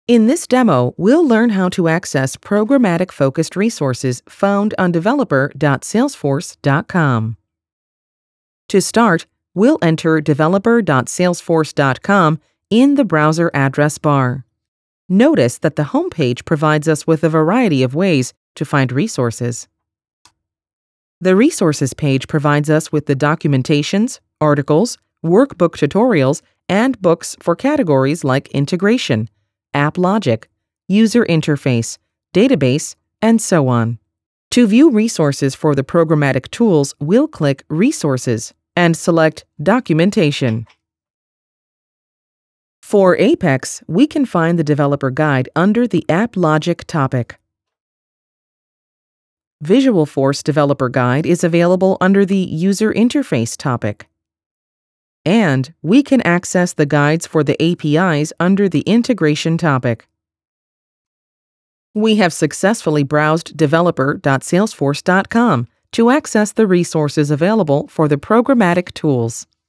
In this demo, we'll learn how to access programmatic-focused resources found on developer.salesforce.com. To start, we'll enter developer.salesforce.com in the browser address bar. Notice that the homepage provides us with a variety of ways to find resources. The Resources page provides us with the documentations, articles, workbook tutorials, and books for categories like integration, app logic, user interface, database, and so on. To view resources for the programmatic tools, we'll click Resources and select Documentation. For Apex, we can find the developer guide under the App Logic topic. Visualforce Developer Guide is available under the User Interface topic. And we can access the guides for the APIs under the Integration topic. We have successfully browsed developer.salesforce.com to access the resources available for the programmatic tools.